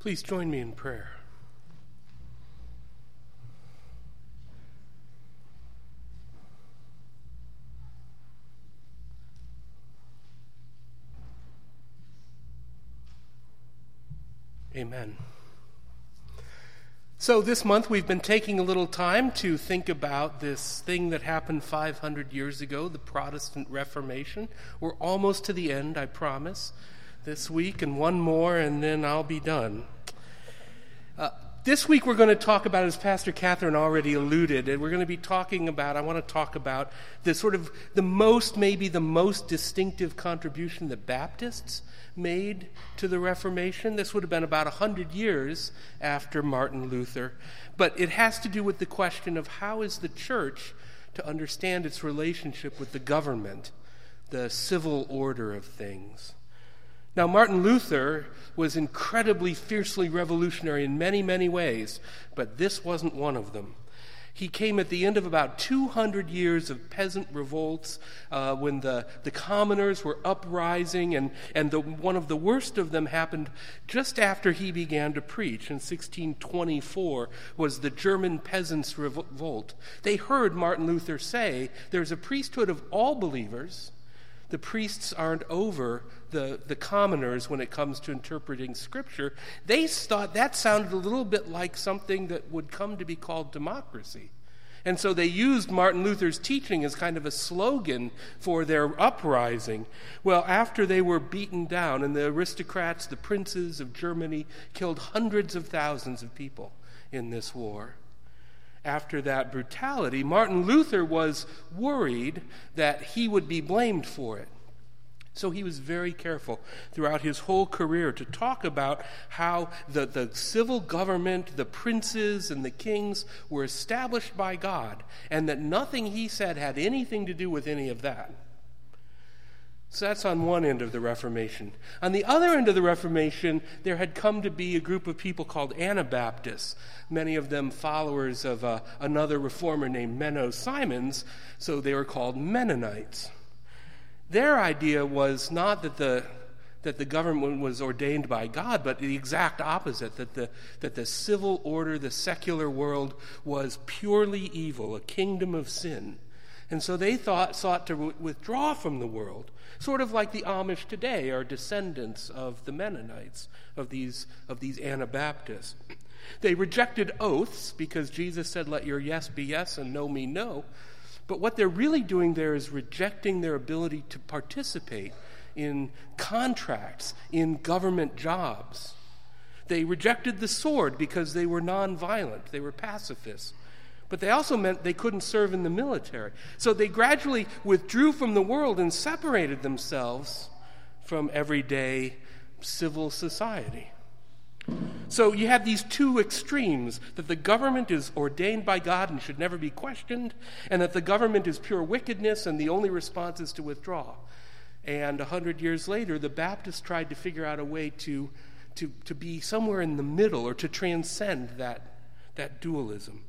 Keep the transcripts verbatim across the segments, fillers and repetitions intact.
Please join me in prayer. Amen. So this month we've been taking a little time to think about this thing that happened five hundred years ago, the Protestant Reformation. We're almost to the end, I promise, this week, and one more, and then I'll be done. Uh, this week we're going to talk about, as Pastor Catherine already alluded, and we're going to be talking about, I want to talk about the sort of the most, maybe the most distinctive contribution the Baptists made to the Reformation. This would have been about one hundred years after Martin Luther. But it has to do with the question of how is the church to understand its relationship with the government, the civil order of things. Now, Martin Luther was incredibly fiercely revolutionary in many, many ways, but this wasn't one of them. He came at the end of about two hundred years of peasant revolts uh, when the, the commoners were uprising, and, and the, one of the worst of them happened just after he began to preach. In sixteen twenty-four was the German Peasants' Revolt. They heard Martin Luther say, there's a priesthood of all believers. The priests aren't over the, the commoners when it comes to interpreting Scripture. They thought that sounded a little bit like something that would come to be called democracy. And so they used Martin Luther's teaching as kind of a slogan for their uprising. Well, after they were beaten down, and the aristocrats, the princes of Germany, killed hundreds of thousands of people in this war. After that brutality, Martin Luther was worried that he would be blamed for it. So he was very careful throughout his whole career to talk about how the, the civil government, the princes and the kings were established by God, and that nothing he said had anything to do with any of that. So that's on one end of the Reformation. On the other end of the Reformation, there had come to be a group of people called Anabaptists, many of them followers of uh, another reformer named Menno Simons, so they were called Mennonites. Their idea was not that the that the government was ordained by God, but the exact opposite, that the that the civil order, the secular world, was purely evil, a kingdom of sin. And so they thought sought to w- withdraw from the world, sort of like the Amish today are descendants of the Mennonites, of these of these Anabaptists. They rejected oaths because Jesus said, let your yes be yes and no mean no. But what they're really doing there is rejecting their ability to participate in contracts, in government jobs. They rejected the sword because they were nonviolent, they were pacifists. But they also meant they couldn't serve in the military. So they gradually withdrew from the world and separated themselves from everyday civil society. So you have these two extremes, that the government is ordained by God and should never be questioned, and that the government is pure wickedness and the only response is to withdraw. And a hundred years later, the Baptists tried to figure out a way to, to, to be somewhere in the middle, or to transcend that, that dualism.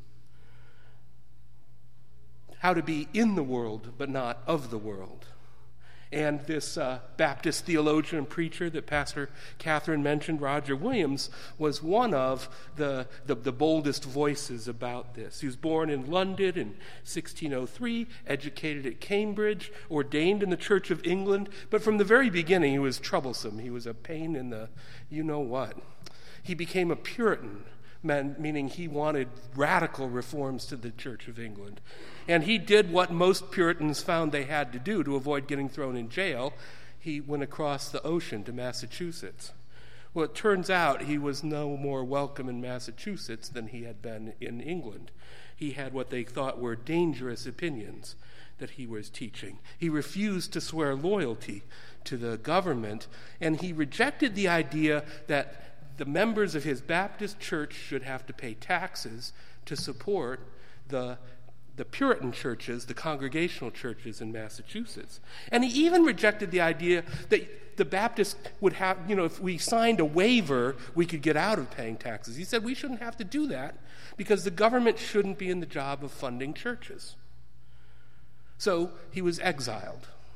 How to be in the world, but not of the world. And this uh, Baptist theologian and preacher that Pastor Catherine mentioned, Roger Williams, was one of the, the, the boldest voices about this. He was born in London in sixteen oh three, educated at Cambridge, ordained in the Church of England, but from the very beginning he was troublesome. He was a pain in the you-know-what. He became a Puritan, meaning he wanted radical reforms to the Church of England. And he did what most Puritans found they had to do to avoid getting thrown in jail. He went across the ocean to Massachusetts. Well, it turns out he was no more welcome in Massachusetts than he had been in England. He had what they thought were dangerous opinions that he was teaching. He refused to swear loyalty to the government, and he rejected the idea that the members of his Baptist church should have to pay taxes to support the, the Puritan churches, the congregational churches in Massachusetts. And he even rejected the idea that the Baptists would have, you know, if we signed a waiver, we could get out of paying taxes. He said we shouldn't have to do that because the government shouldn't be in the job of funding churches. So he was exiled.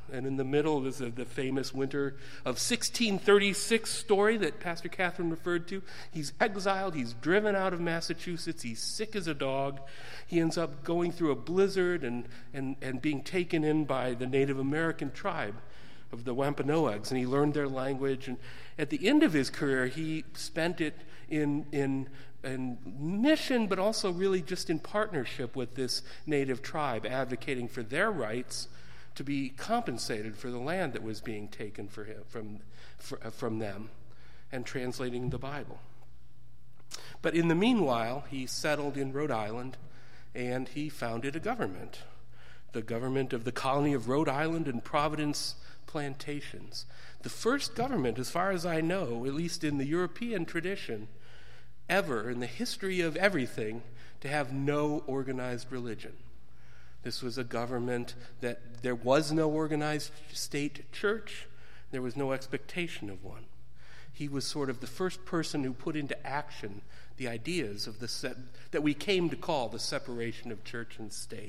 And in the middle is the famous winter of sixteen thirty-six story that Pastor Catherine referred to. He's exiled. He's driven out of Massachusetts. He's sick as a dog. He ends up going through a blizzard and, and, and being taken in by the Native American tribe of the Wampanoags, and he learned their language. And at the end of his career, he spent it in in in mission, but also really just in partnership with this native tribe, advocating for their rights to be compensated for the land that was being taken for him, from for, from them, and translating the Bible. But in the meanwhile, he settled in Rhode Island, and he founded a government, the government of the colony of Rhode Island and Providence Plantations. The first government, as far as I know, at least in the European tradition, ever in the history of everything, to have no organized religion. This was a government that there was no organized state church. There was no expectation of one. He was sort of the first person who put into action the ideas of the set, that we came to call the separation of church and state.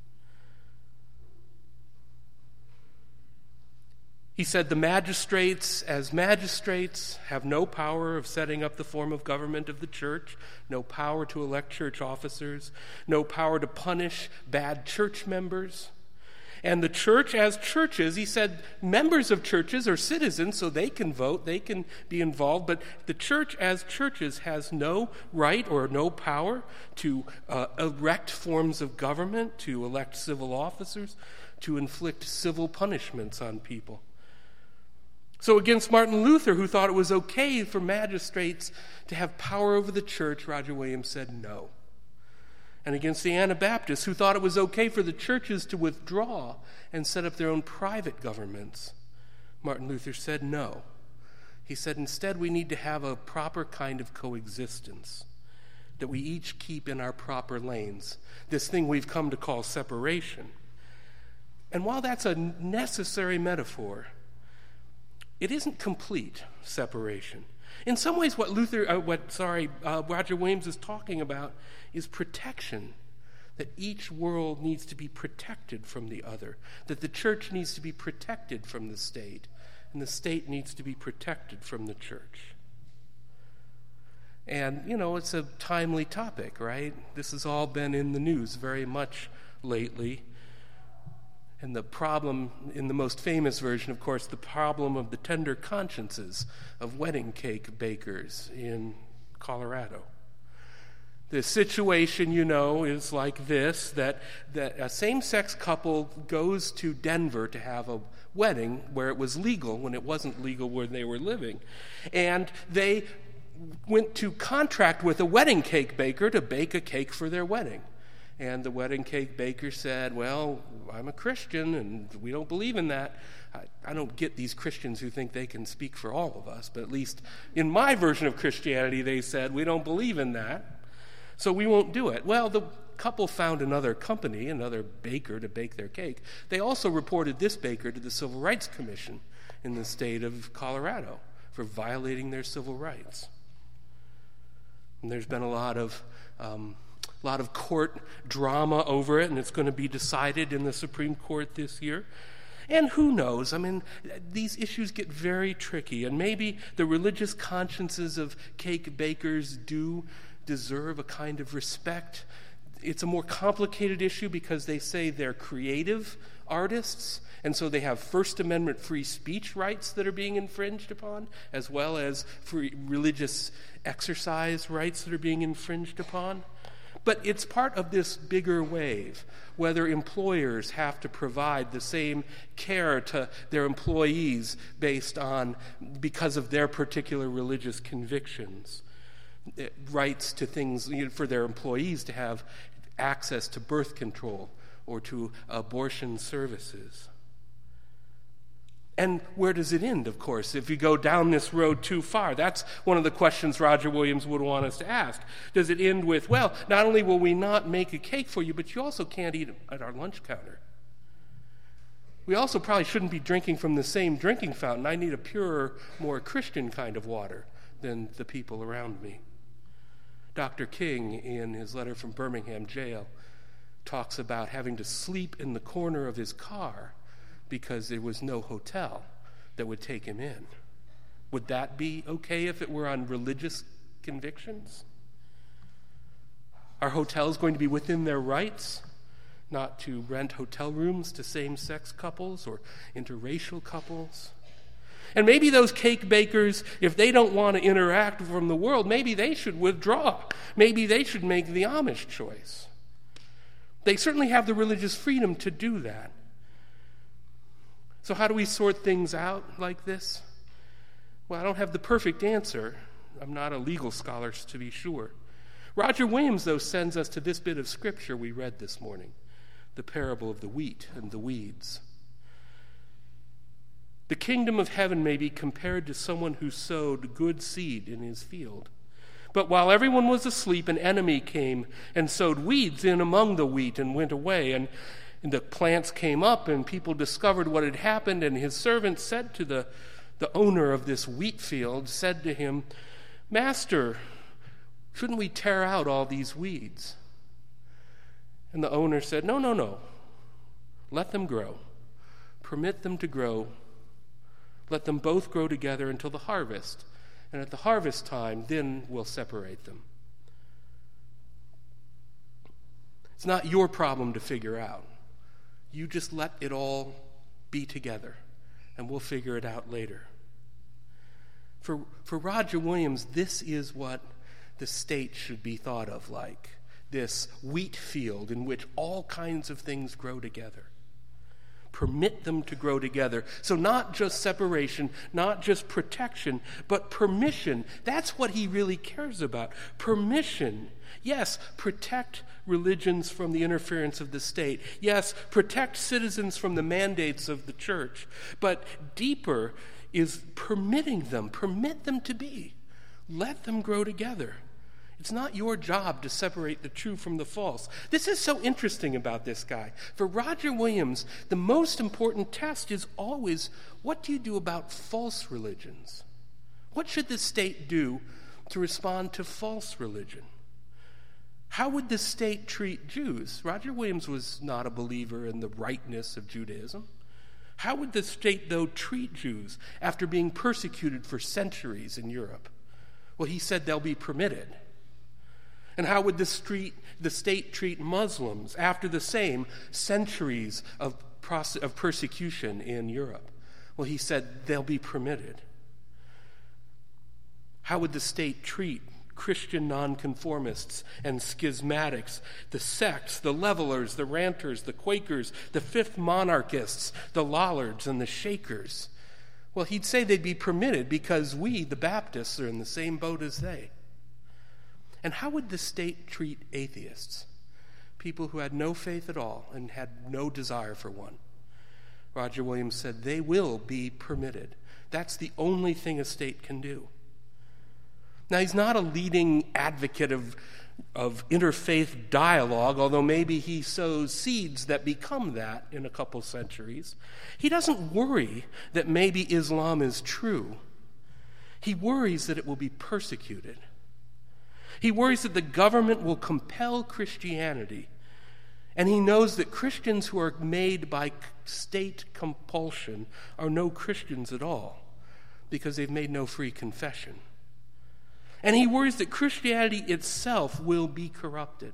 He said the magistrates, as magistrates, have no power of setting up the form of government of the church, no power to elect church officers, no power to punish bad church members. And the church, as churches, he said members of churches are citizens, so they can vote, they can be involved, but the church, as churches, has no right or no power to uh, erect forms of government, to elect civil officers, to inflict civil punishments on people. So against Martin Luther, who thought it was okay for magistrates to have power over the church, Roger Williams said no. And against the Anabaptists, who thought it was okay for the churches to withdraw and set up their own private governments, Martin Luther said no. He said instead we need to have a proper kind of coexistence, that we each keep in our proper lanes, this thing we've come to call separation. And while that's a necessary metaphor, it isn't complete separation. In some ways, what Luther, uh, what sorry, uh, Roger Williams is talking about is protection. That each world needs to be protected from the other. That the church needs to be protected from the state, and the state needs to be protected from the church. And you know, it's a timely topic, right? This has all been in the news very much lately. And the problem, in the most famous version, of course, the problem of the tender consciences of wedding cake bakers in Colorado. The situation, you know, is like this, that, that a same-sex couple goes to Denver to have a wedding where it was legal when it wasn't legal where they were living. And they went to contract with a wedding cake baker to bake a cake for their wedding. And the wedding cake baker said, well, I'm a Christian, and we don't believe in that. I, I don't get these Christians who think they can speak for all of us, but at least in my version of Christianity, they said, we don't believe in that, so we won't do it. Well, the couple found another company, another baker to bake their cake. They also reported this baker to the Civil Rights Commission in the state of Colorado for violating their civil rights. And there's been a lot of... Um, A lot of court drama over it, and it's going to be decided in the Supreme Court this year. And who knows? I mean, these issues get very tricky, and maybe the religious consciences of cake bakers do deserve a kind of respect. It's a more complicated issue because they say they're creative artists, and so they have First Amendment free speech rights that are being infringed upon, as well as free religious exercise rights that are being infringed upon. But it's part of this bigger wave, whether employers have to provide the same care to their employees based on, because of their particular religious convictions, rights to things, you know, for their employees to have access to birth control or to abortion services. And where does it end, of course, if you go down this road too far? That's one of the questions Roger Williams would want us to ask. Does it end with, well, not only will we not make a cake for you, but you also can't eat at our lunch counter. We also probably shouldn't be drinking from the same drinking fountain. I need a purer, more Christian kind of water than the people around me. Doctor King, in his letter from Birmingham jail, talks about having to sleep in the corner of his car because there was no hotel that would take him in. Would that be okay if it were on religious convictions? Are hotels going to be within their rights not to rent hotel rooms to same-sex couples or interracial couples? And maybe those cake bakers, if they don't want to interact from the world, maybe they should withdraw. Maybe they should make the Amish choice. They certainly have the religious freedom to do that. So how do we sort things out like this? Well, I don't have the perfect answer. I'm not a legal scholar, to be sure. Roger Williams, though, sends us to this bit of scripture we read this morning, the parable of the wheat and the weeds. The kingdom of heaven may be compared to someone who sowed good seed in his field. But while everyone was asleep, an enemy came and sowed weeds in among the wheat and went away. And, and the plants came up, and people discovered what had happened. And his servant said to the, the owner of this wheat field, said to him, "Master, shouldn't we tear out all these weeds?" And the owner said, no, no, no. Let them grow. Permit them to grow. Let them both grow together until the harvest. And at the harvest time, then we'll separate them. It's not your problem to figure out. You just let it all be together, and we'll figure it out later. For, for Roger Williams, this is what the state should be thought of like. This wheat field in which all kinds of things grow together. Permit them to grow together. So not just separation, not just protection, but permission. That's what he really cares about. Permission. Yes, protect religions from the interference of the state. Yes, protect citizens from the mandates of the church. But deeper is permitting them. Permit them to be. Let them grow together. It's not your job to separate the true from the false. This is so interesting about this guy. For Roger Williams, the most important test is always, what do you do about false religions? What should the state do to respond to false religion? How would the state treat Jews? Roger Williams was not a believer in the rightness of Judaism. How would the state, though, treat Jews after being persecuted for centuries in Europe? Well, he said they'll be permitted. And how would the, street, the state treat Muslims after the same centuries of, pros- of persecution in Europe? Well, he said they'll be permitted. How would the state treat Christian nonconformists and schismatics, the sects, the levelers, the ranters, the Quakers, the fifth monarchists, the Lollards, and the Shakers? Well, he'd say they'd be permitted because we, the Baptists, are in the same boat as they. And how would the state treat atheists, people who had no faith at all and had no desire for one? Roger Williams said they will be permitted. That's the only thing a state can do. Now, he's not a leading advocate of, of interfaith dialogue, although maybe he sows seeds that become that in a couple centuries. He doesn't worry that maybe Islam is true. He worries that it will be persecuted. He worries that the government will compel Christianity, and he knows that Christians who are made by state compulsion are no Christians at all because they've made no free confession. And he worries that Christianity itself will be corrupted.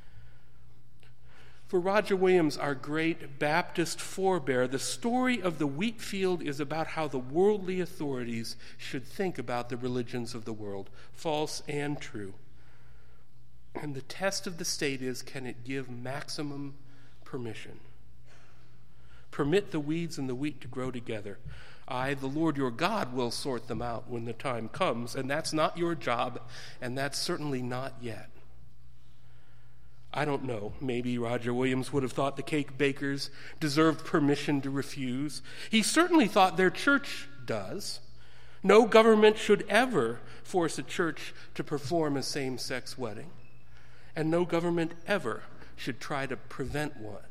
For Roger Williams, our great Baptist forebear, the story of the wheat field is about how the worldly authorities should think about the religions of the world, false and true. And the test of the state is, can it give maximum permission? Permit the weeds and the wheat to grow together. I, the Lord your God, will sort them out when the time comes, and that's not your job, and that's certainly not yet. I don't know. Maybe Roger Williams would have thought the cake bakers deserved permission to refuse. He certainly thought their church does. No government should ever force a church to perform a same-sex wedding. And no government ever should try to prevent one.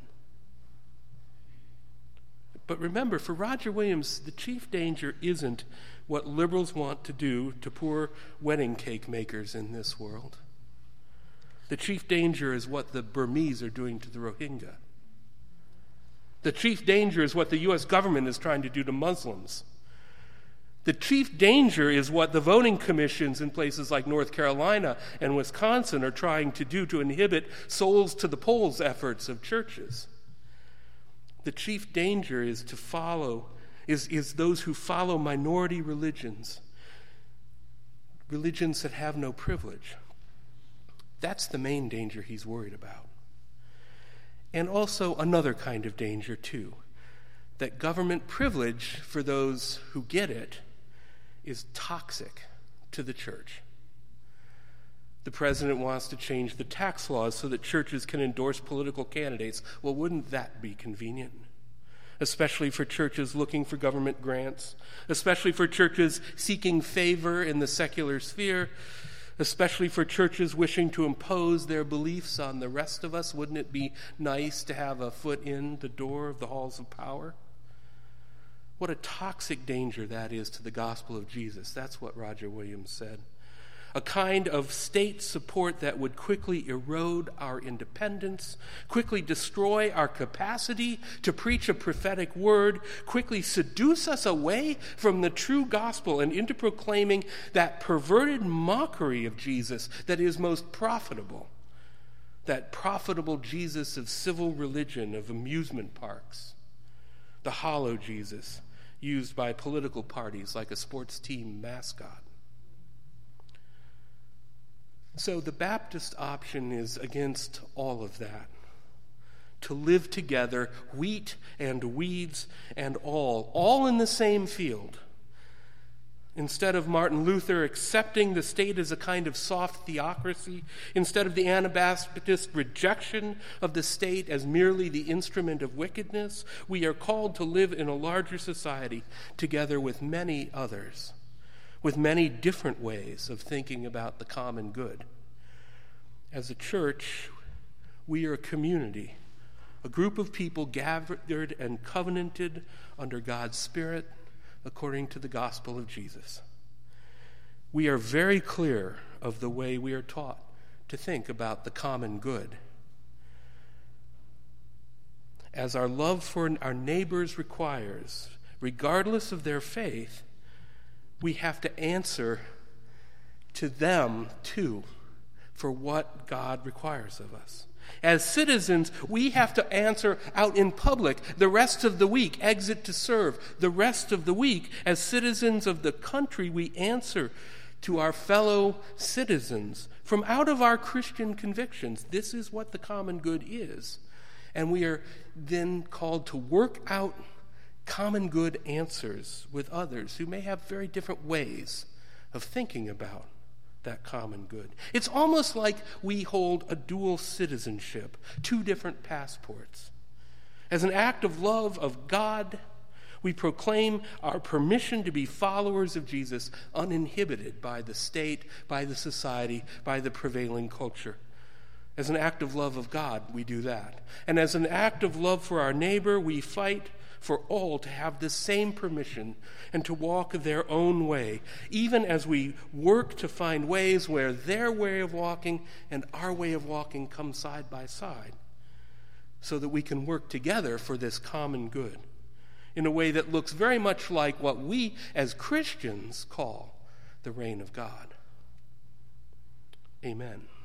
But remember, for Roger Williams, the chief danger isn't what liberals want to do to poor wedding cake makers in this world. The chief danger is what the Burmese are doing to the Rohingya. The chief danger is what the U S government is trying to do to Muslims. The chief danger is what the voting commissions in places like North Carolina and Wisconsin are trying to do to inhibit souls to the polls efforts of churches. The chief danger is to follow, is, is those who follow minority religions, religions that have no privilege. That's the main danger he's worried about. And also another kind of danger, too, that government privilege for those who get it is toxic to the church. The president wants to change the tax laws so that churches can endorse political candidates. Well, wouldn't that be convenient? Especially for churches looking for government grants, especially for churches seeking favor in the secular sphere, especially for churches wishing to impose their beliefs on the rest of us. Wouldn't it be nice to have a foot in the door of the halls of power? What a toxic danger that is to the gospel of Jesus. That's what Roger Williams said. A kind of state support that would quickly erode our independence, quickly destroy our capacity to preach a prophetic word, quickly seduce us away from the true gospel and into proclaiming that perverted mockery of Jesus that is most profitable, that profitable Jesus of civil religion, of amusement parks, the hollow Jesus used by political parties like a sports team mascot. So the Baptist option is against all of that. To live together, wheat and weeds and all, all in the same field. Instead of Martin Luther accepting the state as a kind of soft theocracy, instead of the Anabaptist rejection of the state as merely the instrument of wickedness, we are called to live in a larger society together with many others, with many different ways of thinking about the common good. As a church, we are a community, a group of people gathered and covenanted under God's Spirit according to the gospel of Jesus. We are very clear of the way we are taught to think about the common good. As our love for our neighbors requires, regardless of their faith, we have to answer to them, too, for what God requires of us. As citizens, we have to answer out in public the rest of the week, exit to serve. The rest of the week, as citizens of the country, we answer to our fellow citizens from out of our Christian convictions. This is what the common good is. And we are then called to work out common good answers with others who may have very different ways of thinking about that common good. It's almost like we hold a dual citizenship, two different passports. As an act of love of God, we proclaim our permission to be followers of Jesus uninhibited by the state, by the society, by the prevailing culture. As an act of love of God, we do that. And as an act of love for our neighbor, we fight for all to have the same permission and to walk their own way, even as we work to find ways where their way of walking and our way of walking come side by side, so that we can work together for this common good in a way that looks very much like what we as Christians call the reign of God. Amen.